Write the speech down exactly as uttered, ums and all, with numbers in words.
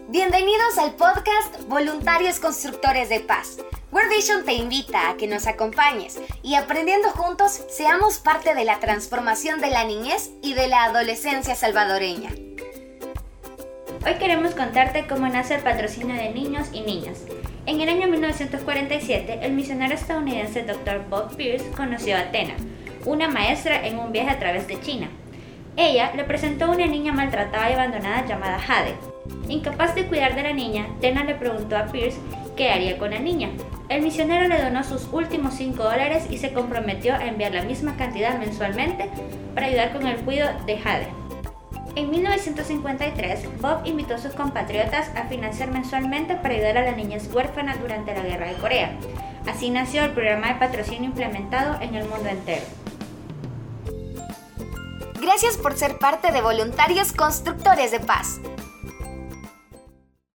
Bienvenidos al podcast Voluntarios Constructores de Paz. World Vision te invita a que nos acompañes y aprendiendo juntos seamos parte de la transformación de la niñez y de la adolescencia salvadoreña. Hoy queremos contarte cómo nace el patrocinio de niños y niñas. En el año mil novecientos cuarenta y siete, el misionero estadounidense doctor Bob Pierce conoció a Tena, una maestra en un viaje a través de China. Ella le presentó a una niña maltratada y abandonada llamada Jade. Incapaz de cuidar de la niña, Tena le preguntó a Pierce qué haría con la niña. El misionero le donó sus últimos cinco dólares y se comprometió a enviar la misma cantidad mensualmente para ayudar con el cuidado de Jade. En mil novecientos cincuenta y tres, Bob invitó a sus compatriotas a financiar mensualmente para ayudar a las niñas huérfanas durante la Guerra de Corea. Así nació el programa de patrocinio implementado en el mundo entero. Gracias por ser parte de Voluntarios Constructores de Paz.